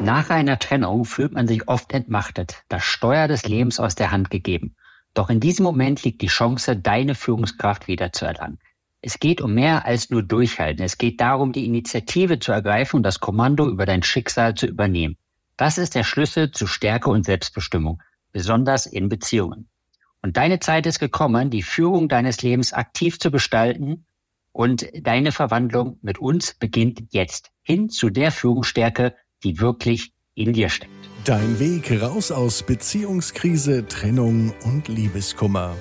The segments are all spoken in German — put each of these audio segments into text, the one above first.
Nach einer Trennung fühlt man sich oft entmachtet, das Steuer des Lebens aus der Hand gegeben. Doch in diesem Moment liegt die Chance, deine Führungskraft wiederzuerlangen. Es geht um mehr als nur Durchhalten. Es geht darum, die Initiative zu ergreifen und das Kommando über dein Schicksal zu übernehmen. Das ist der Schlüssel zu Stärke und Selbstbestimmung, besonders in Beziehungen. Und deine Zeit ist gekommen, die Führung deines Lebens aktiv zu gestalten, und deine Verwandlung mit uns beginnt jetzt hin zu der Führungsstärke, die wirklich in dir steckt. Dein Weg raus aus Beziehungskrise, Trennung und Liebeskummer.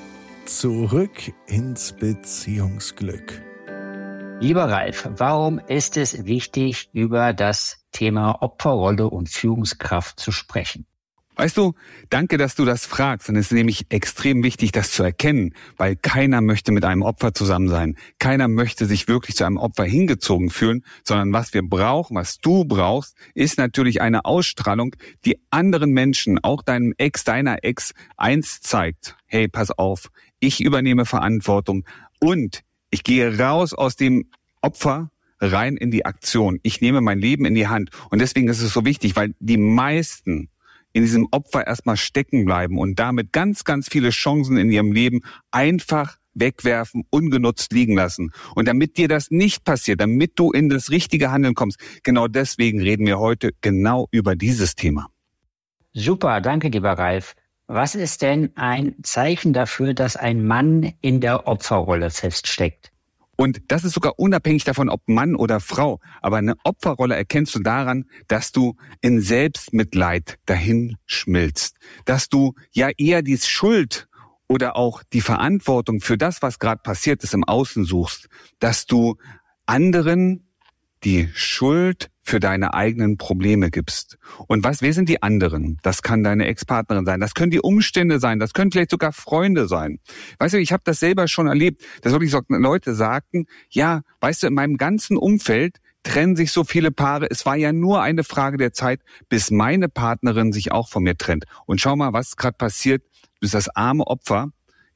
Zurück ins Beziehungsglück. Lieber Ralf, warum ist es wichtig, über das Thema Opferrolle und Führungskraft zu sprechen? Weißt du, danke, dass du das fragst. Und es ist nämlich extrem wichtig, das zu erkennen, weil keiner möchte mit einem Opfer zusammen sein. Keiner möchte sich wirklich zu einem Opfer hingezogen fühlen, sondern was wir brauchen, was du brauchst, ist natürlich eine Ausstrahlung, die anderen Menschen, auch deinem Ex, deiner Ex, eins zeigt. Hey, pass auf, ich übernehme Verantwortung und ich gehe raus aus dem Opfer rein in die Aktion. Ich nehme mein Leben in die Hand. Und deswegen ist es so wichtig, weil die meisten in diesem Opfer erstmal stecken bleiben und damit ganz, ganz viele Chancen in ihrem Leben einfach wegwerfen, ungenutzt liegen lassen. Und damit dir das nicht passiert, damit du in das richtige Handeln kommst, genau deswegen reden wir heute genau über dieses Thema. Super, danke lieber Ralf. Was ist denn ein Zeichen dafür, dass ein Mann in der Opferrolle feststeckt? Und das ist sogar unabhängig davon, ob Mann oder Frau. Aber eine Opferrolle erkennst du daran, dass du in Selbstmitleid dahin schmilzt. Dass du ja eher die Schuld oder auch die Verantwortung für das, was gerade passiert ist, im Außen suchst. Dass du anderen die Schuld für deine eigenen Probleme gibst. Und wer sind die anderen? Das kann deine Ex-Partnerin sein, das können die Umstände sein, das können vielleicht sogar Freunde sein. Weißt du, ich habe das selber schon erlebt, dass wirklich so Leute sagten, ja, weißt du, in meinem ganzen Umfeld trennen sich so viele Paare, es war ja nur eine Frage der Zeit, bis meine Partnerin sich auch von mir trennt. Und schau mal, was gerade passiert, du bist das arme Opfer,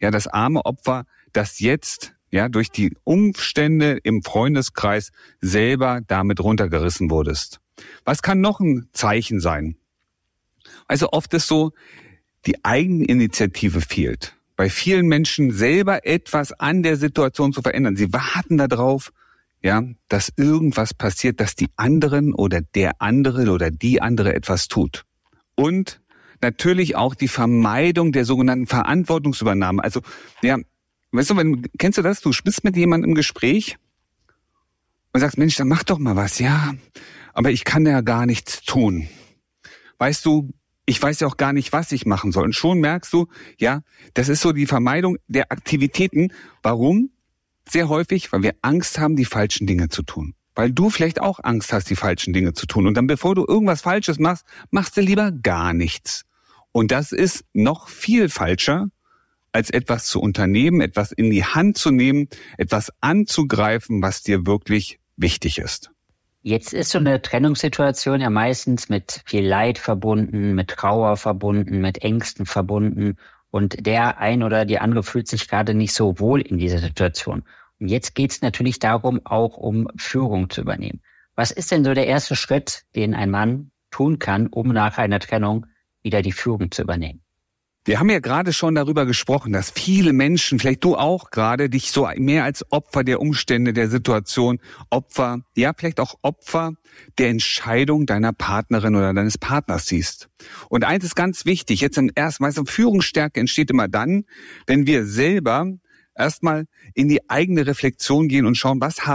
das jetzt durch die Umstände im Freundeskreis selber damit runtergerissen wurdest. Was kann noch ein Zeichen sein? Also oft ist so, die Eigeninitiative fehlt. Bei vielen Menschen selber etwas an der Situation zu verändern. Sie warten darauf, dass irgendwas passiert, dass die anderen oder der andere oder die andere etwas tut. Und natürlich auch die Vermeidung der sogenannten Verantwortungsübernahme. Also, weißt du, kennst du das? Du bist mit jemandem im Gespräch und sagst, Mensch, dann mach doch mal was. Ja, aber ich kann ja gar nichts tun. Weißt du, ich weiß ja auch gar nicht, was ich machen soll. Und schon merkst du, das ist so die Vermeidung der Aktivitäten. Warum? Sehr häufig, weil wir Angst haben, die falschen Dinge zu tun. Weil du vielleicht auch Angst hast, die falschen Dinge zu tun. Und dann, bevor du irgendwas Falsches machst, machst du lieber gar nichts. Und das ist noch viel falscher, als etwas zu unternehmen, etwas in die Hand zu nehmen, etwas anzugreifen, was dir wirklich wichtig ist. Jetzt ist so eine Trennungssituation ja meistens mit viel Leid verbunden, mit Trauer verbunden, mit Ängsten verbunden. Und der ein oder die andere fühlt sich gerade nicht so wohl in dieser Situation. Und jetzt geht es natürlich darum, auch um Führung zu übernehmen. Was ist denn so der erste Schritt, den ein Mann tun kann, um nach einer Trennung wieder die Führung zu übernehmen? Wir haben ja gerade schon darüber gesprochen, dass viele Menschen, vielleicht du auch gerade, dich so mehr als Opfer der Umstände, der Situation, vielleicht auch Opfer der Entscheidung deiner Partnerin oder deines Partners siehst. Und eins ist ganz wichtig, jetzt Führungsstärke entsteht immer dann, wenn wir selber erstmal in die eigene Reflexion gehen und schauen, was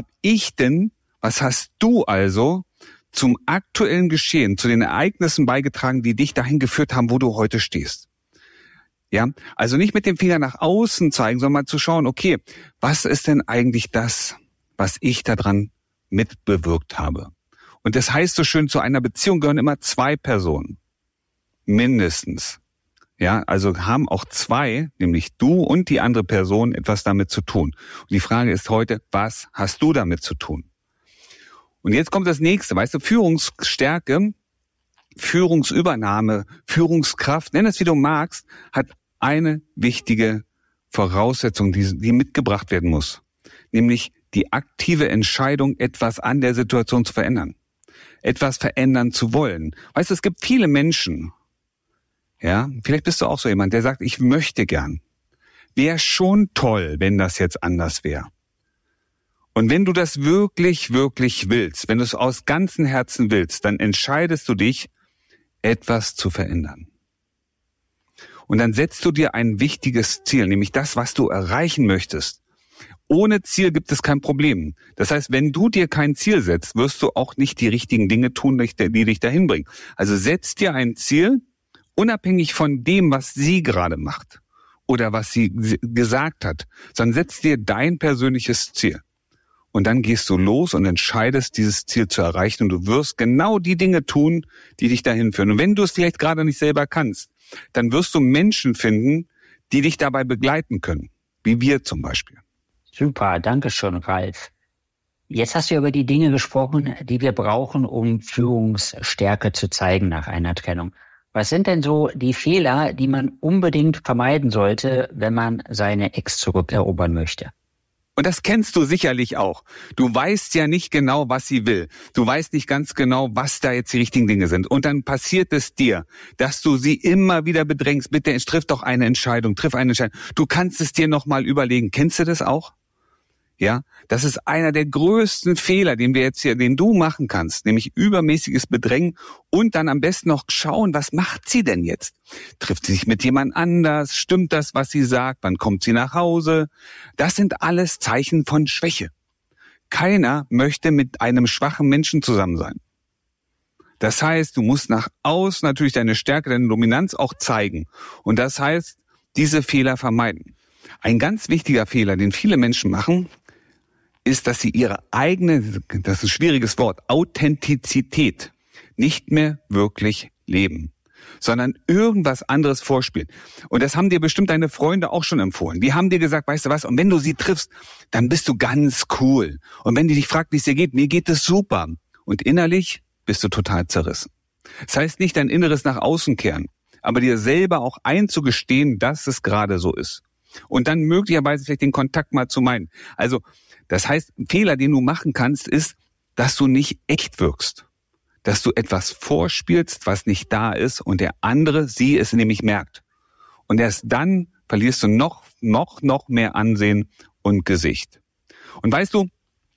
hast du also zum aktuellen Geschehen, zu den Ereignissen beigetragen, die dich dahin geführt haben, wo du heute stehst. Ja, also nicht mit dem Finger nach außen zeigen, sondern mal zu schauen, okay, was ist denn eigentlich das, was ich daran mitbewirkt habe? Und das heißt so schön, zu einer Beziehung gehören immer 2 Personen. Mindestens. Ja, also haben auch 2, nämlich du und die andere Person, etwas damit zu tun. Und die Frage ist heute, was hast du damit zu tun? Und jetzt kommt das Nächste, weißt du, Führungsstärke, Führungsübernahme, Führungskraft, nenn es wie du magst, hat eine wichtige Voraussetzung, die mitgebracht werden muss. Nämlich die aktive Entscheidung, etwas an der Situation zu verändern. etwas verändern zu wollen. Weißt du, es gibt viele Menschen, ja, vielleicht bist du auch so jemand, der sagt, ich möchte gern. Wäre schon toll, wenn das jetzt anders wäre. Und wenn du das wirklich, wirklich willst, wenn du es aus ganzem Herzen willst, dann entscheidest du dich, etwas zu verändern. Und dann setzt du dir ein wichtiges Ziel, nämlich das, was du erreichen möchtest. Ohne Ziel gibt es kein Problem. Das heißt, wenn du dir kein Ziel setzt, wirst du auch nicht die richtigen Dinge tun, die dich dahin bringen. Also setz dir ein Ziel, unabhängig von dem, was sie gerade macht oder was sie gesagt hat, sondern setz dir dein persönliches Ziel. Und dann gehst du los und entscheidest, dieses Ziel zu erreichen. Und du wirst genau die Dinge tun, die dich dahin führen. Und wenn du es vielleicht gerade nicht selber kannst, dann wirst du Menschen finden, die dich dabei begleiten können. Wie wir zum Beispiel. Super, danke schön, Ralf. Jetzt hast du über die Dinge gesprochen, die wir brauchen, um Führungsstärke zu zeigen nach einer Trennung. Was sind denn so die Fehler, die man unbedingt vermeiden sollte, wenn man seine Ex zurückerobern möchte? Und das kennst du sicherlich auch. Du weißt ja nicht genau, was sie will. Du weißt nicht ganz genau, was da jetzt die richtigen Dinge sind. Und dann passiert es dir, dass du sie immer wieder bedrängst. Bitte, triff doch eine Entscheidung, triff eine Entscheidung. Du kannst es dir nochmal überlegen. Kennst du das auch? Ja, das ist einer der größten Fehler, den du machen kannst, nämlich übermäßiges Bedrängen und dann am besten noch schauen, was macht sie denn jetzt? Trifft sie sich mit jemand anders? Stimmt das, was sie sagt? Wann kommt sie nach Hause? Das sind alles Zeichen von Schwäche. Keiner möchte mit einem schwachen Menschen zusammen sein. Das heißt, du musst nach außen natürlich deine Stärke, deine Dominanz auch zeigen. Und das heißt, diese Fehler vermeiden. Ein ganz wichtiger Fehler, den viele Menschen machen, ist, dass sie ihre eigene, das ist ein schwieriges Wort, Authentizität nicht mehr wirklich leben, sondern irgendwas anderes vorspielen. Und das haben dir bestimmt deine Freunde auch schon empfohlen. Die haben dir gesagt, weißt du was, und wenn du sie triffst, dann bist du ganz cool. Und wenn die dich fragt, wie es dir geht, mir geht es super. Und innerlich bist du total zerrissen. Das heißt nicht dein Inneres nach außen kehren, aber dir selber auch einzugestehen, dass es gerade so ist. Und dann möglicherweise vielleicht den Kontakt mal zu meinen. Also, das heißt, ein Fehler, den du machen kannst, ist, dass du nicht echt wirkst. Dass du etwas vorspielst, was nicht da ist und der andere, sie es nämlich merkt. Und erst dann verlierst du noch mehr Ansehen und Gesicht. Und weißt du,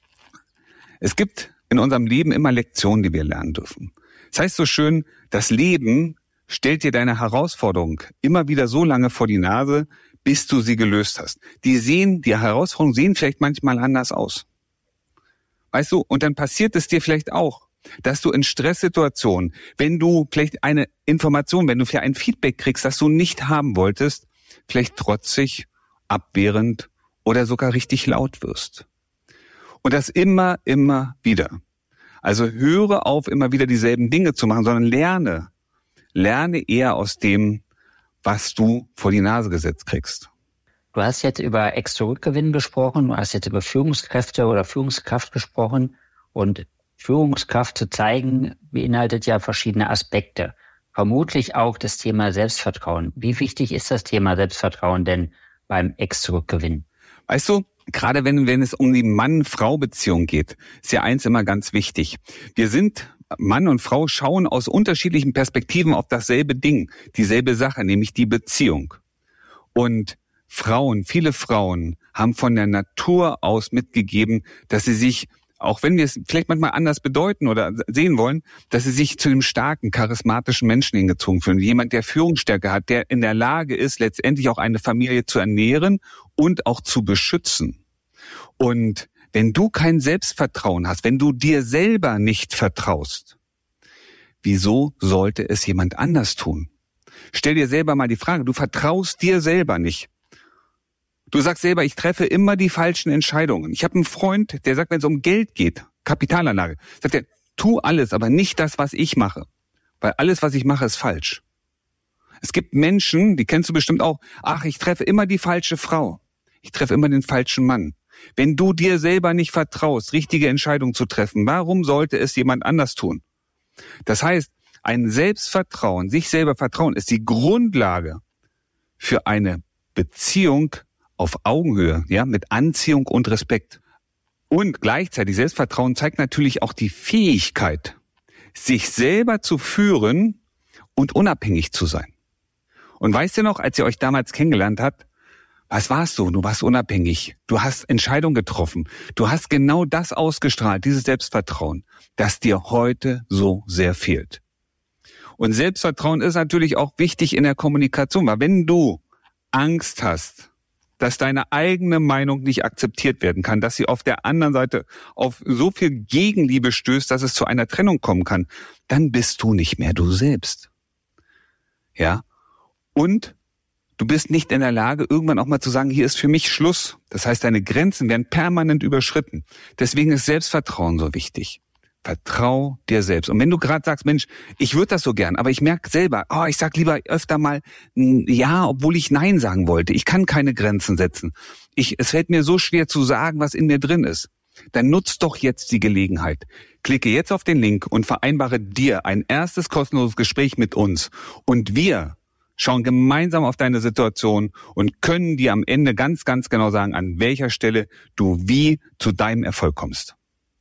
es gibt in unserem Leben immer Lektionen, die wir lernen dürfen. Das heißt so schön, das Leben stellt dir deine Herausforderung immer wieder so lange vor die Nase, bis du sie gelöst hast. Die Herausforderungen sehen vielleicht manchmal anders aus. Weißt du, und dann passiert es dir vielleicht auch, dass du in Stresssituationen, wenn du vielleicht eine Information, wenn du vielleicht ein Feedback kriegst, das du nicht haben wolltest, vielleicht trotzig, abwehrend oder sogar richtig laut wirst. Und das immer wieder. Also höre auf, immer wieder dieselben Dinge zu machen, sondern lerne eher aus dem, was du vor die Nase gesetzt kriegst. Du hast jetzt über Ex-Zurückgewinnen gesprochen, du hast jetzt über Führungskräfte oder Führungskraft gesprochen und Führungskraft zu zeigen beinhaltet ja verschiedene Aspekte. Vermutlich auch das Thema Selbstvertrauen. Wie wichtig ist das Thema Selbstvertrauen denn beim Ex-Zurückgewinnen? Weißt du, gerade wenn es um die Mann-Frau-Beziehung geht, ist ja eins immer ganz wichtig. Mann und Frau schauen aus unterschiedlichen Perspektiven auf dasselbe Ding, dieselbe Sache, nämlich die Beziehung. Und viele Frauen haben von der Natur aus mitgegeben, dass sie sich, auch wenn wir es vielleicht manchmal anders bedeuten oder sehen wollen, dass sie sich zu dem starken, charismatischen Menschen hingezogen fühlen. Jemand, der Führungsstärke hat, der in der Lage ist, letztendlich auch eine Familie zu ernähren und auch zu beschützen. Und wenn du kein Selbstvertrauen hast, wenn du dir selber nicht vertraust, wieso sollte es jemand anders tun? Stell dir selber mal die Frage, du vertraust dir selber nicht. Du sagst selber, ich treffe immer die falschen Entscheidungen. Ich habe einen Freund, der sagt, wenn es um Geld geht, Kapitalanlage, sagt er, tu alles, aber nicht das, was ich mache. Weil alles, was ich mache, ist falsch. Es gibt Menschen, die kennst du bestimmt auch, ich treffe immer die falsche Frau. Ich treffe immer den falschen Mann. Wenn du dir selber nicht vertraust, richtige Entscheidungen zu treffen, warum sollte es jemand anders tun? Das heißt, ein Selbstvertrauen, sich selber vertrauen, ist die Grundlage für eine Beziehung auf Augenhöhe, ja, mit Anziehung und Respekt. Und gleichzeitig Selbstvertrauen zeigt natürlich auch die Fähigkeit, sich selber zu führen und unabhängig zu sein. Und weißt du noch, als ihr euch damals kennengelernt habt, was warst du? Du warst unabhängig. Du hast Entscheidungen getroffen. Du hast genau das ausgestrahlt, dieses Selbstvertrauen, das dir heute so sehr fehlt. Und Selbstvertrauen ist natürlich auch wichtig in der Kommunikation, weil wenn du Angst hast, dass deine eigene Meinung nicht akzeptiert werden kann, dass sie auf der anderen Seite auf so viel Gegenliebe stößt, dass es zu einer Trennung kommen kann, dann bist du nicht mehr du selbst. Ja? Und du bist nicht in der Lage, irgendwann auch mal zu sagen, hier ist für mich Schluss. Das heißt, deine Grenzen werden permanent überschritten. Deswegen ist Selbstvertrauen so wichtig. Vertrau dir selbst. Und wenn du gerade sagst, Mensch, ich würde das so gern, aber ich merke selber, ich sag lieber öfter mal ja, obwohl ich Nein sagen wollte. Ich kann keine Grenzen setzen. Es fällt mir so schwer zu sagen, was in mir drin ist. Dann nutz doch jetzt die Gelegenheit. Klicke jetzt auf den Link und vereinbare dir ein erstes kostenloses Gespräch mit uns. Und wir schauen gemeinsam auf deine Situation und können dir am Ende ganz, ganz genau sagen, an welcher Stelle du wie zu deinem Erfolg kommst.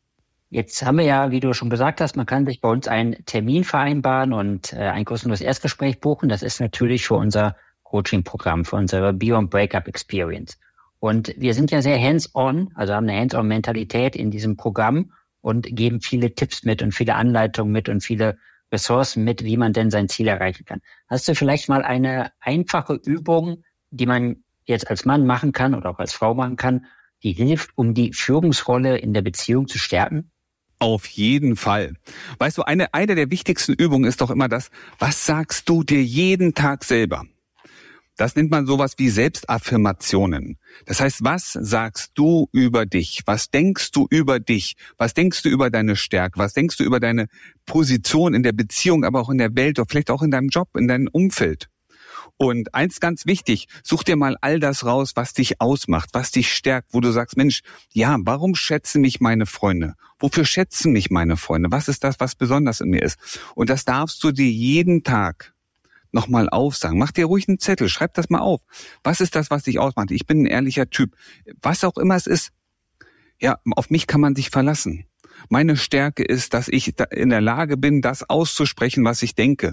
Jetzt haben wir ja, wie du schon gesagt hast, man kann sich bei uns einen Termin vereinbaren und ein kostenloses Erstgespräch buchen. Das ist natürlich für unser Coaching-Programm, für unsere Beyond Breakup Experience. Und wir sind ja sehr hands-on, also haben eine hands-on-Mentalität in diesem Programm und geben viele Tipps mit und viele Anleitungen mit und viele Ressourcen mit, wie man denn sein Ziel erreichen kann. Hast du vielleicht mal eine einfache Übung, die man jetzt als Mann machen kann oder auch als Frau machen kann, die hilft, um die Führungsrolle in der Beziehung zu stärken? Auf jeden Fall. Weißt du, eine der wichtigsten Übungen ist doch immer das, was sagst du dir jeden Tag selber? Das nennt man sowas wie Selbstaffirmationen. Das heißt, was sagst du über dich? Was denkst du über dich? Was denkst du über deine Stärke? Was denkst du über deine Position in der Beziehung, aber auch in der Welt oder vielleicht auch in deinem Job, in deinem Umfeld? Und eins ganz wichtig, such dir mal all das raus, was dich ausmacht, was dich stärkt, wo du sagst, Mensch, ja, warum schätzen mich meine Freunde? Wofür schätzen mich meine Freunde? Was ist das, was besonders in mir ist? Und das darfst du dir jeden Tag nochmal aufsagen. Mach dir ruhig einen Zettel, schreib das mal auf. Was ist das, was dich ausmacht? Ich bin ein ehrlicher Typ. Was auch immer es ist. Ja, auf mich kann man sich verlassen. Meine Stärke ist, dass ich in der Lage bin, das auszusprechen, was ich denke,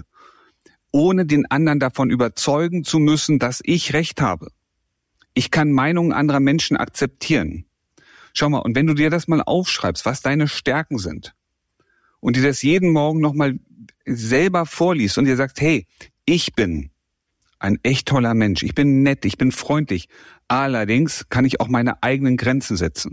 ohne den anderen davon überzeugen zu müssen, dass ich Recht habe. Ich kann Meinungen anderer Menschen akzeptieren. Schau mal, und wenn du dir das mal aufschreibst, was deine Stärken sind, und dir das jeden Morgen nochmal selber vorliest und dir sagst, hey, ich bin ein echt toller Mensch, ich bin nett, ich bin freundlich, allerdings kann ich auch meine eigenen Grenzen setzen.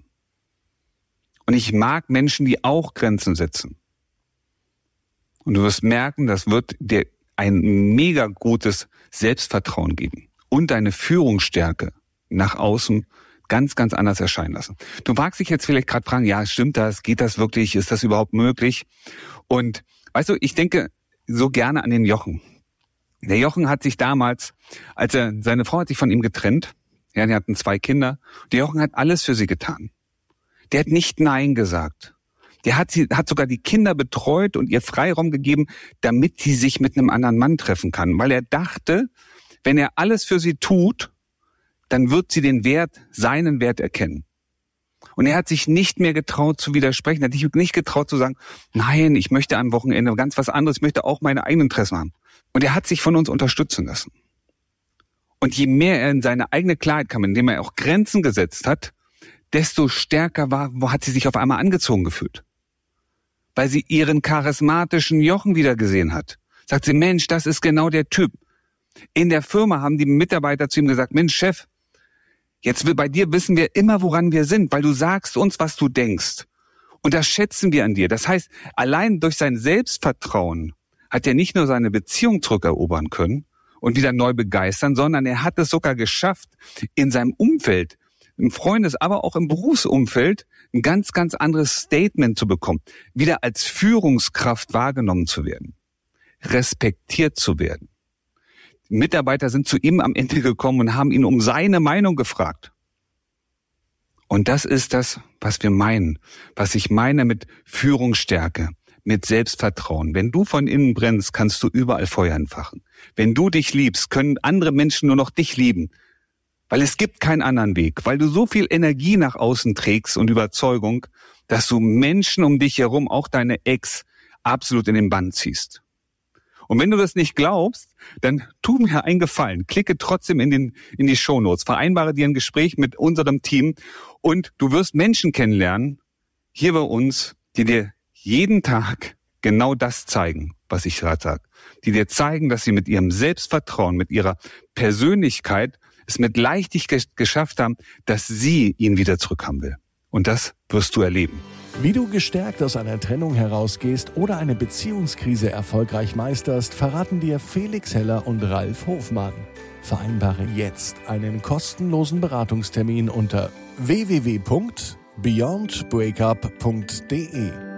Und ich mag Menschen, die auch Grenzen setzen. Und du wirst merken, das wird dir ein mega gutes Selbstvertrauen geben und deine Führungsstärke nach außen ganz, ganz anders erscheinen lassen. Du magst dich jetzt vielleicht gerade fragen, ja, stimmt das? Geht das wirklich? Ist das überhaupt möglich? Und weißt du, ich denke so gerne an den Jochen. Der Jochen hat sich damals, seine Frau hat sich von ihm getrennt, ja, die hatten 2 Kinder, der Jochen hat alles für sie getan. Der hat nicht Nein gesagt. Der hat sogar die Kinder betreut und ihr Freiraum gegeben, damit sie sich mit einem anderen Mann treffen kann. Weil er dachte, wenn er alles für sie tut, dann wird sie seinen Wert erkennen. Und er hat sich nicht mehr getraut zu widersprechen, er hat sich nicht getraut zu sagen, nein, ich möchte am Wochenende ganz was anderes, ich möchte auch meine eigenen Interessen haben. Und er hat sich von uns unterstützen lassen. Und je mehr er in seine eigene Klarheit kam, indem er auch Grenzen gesetzt hat, desto stärker hat sie sich auf einmal angezogen gefühlt. Weil sie ihren charismatischen Jochen wieder gesehen hat. Sagt sie, Mensch, das ist genau der Typ. In der Firma haben die Mitarbeiter zu ihm gesagt, Mensch, Chef, jetzt bei dir wissen wir immer, woran wir sind, weil du sagst uns, was du denkst. Und das schätzen wir an dir. Das heißt, allein durch sein Selbstvertrauen hat er nicht nur seine Beziehung zurückerobern können und wieder neu begeistern, sondern er hat es sogar geschafft, in seinem Umfeld, im Freundes-, aber auch im Berufsumfeld ein ganz, ganz anderes Statement zu bekommen, wieder als Führungskraft wahrgenommen zu werden, respektiert zu werden. Die Mitarbeiter sind zu ihm am Ende gekommen und haben ihn um seine Meinung gefragt. Und das ist das, was wir meinen, was ich meine mit Führungsstärke, mit Selbstvertrauen. Wenn du von innen brennst, kannst du überall Feuer entfachen. Wenn du dich liebst, können andere Menschen nur noch dich lieben. Weil es gibt keinen anderen Weg, weil du so viel Energie nach außen trägst und Überzeugung, dass du Menschen um dich herum, auch deine Ex, absolut in den Bann ziehst. Und wenn du das nicht glaubst, dann tu mir einen Gefallen. Klicke trotzdem in die Shownotes. Vereinbare dir ein Gespräch mit unserem Team und du wirst Menschen kennenlernen, hier bei uns, die dir jeden Tag genau das zeigen, was ich gerade sage. Die dir zeigen, dass sie mit ihrem Selbstvertrauen, mit ihrer Persönlichkeit es mit Leichtigkeit geschafft haben, dass sie ihn wieder zurückhaben will. Und das wirst du erleben. Wie du gestärkt aus einer Trennung herausgehst oder eine Beziehungskrise erfolgreich meisterst, verraten dir Felix Heller und Ralf Hofmann. Vereinbare jetzt einen kostenlosen Beratungstermin unter www.beyondbreakup.de.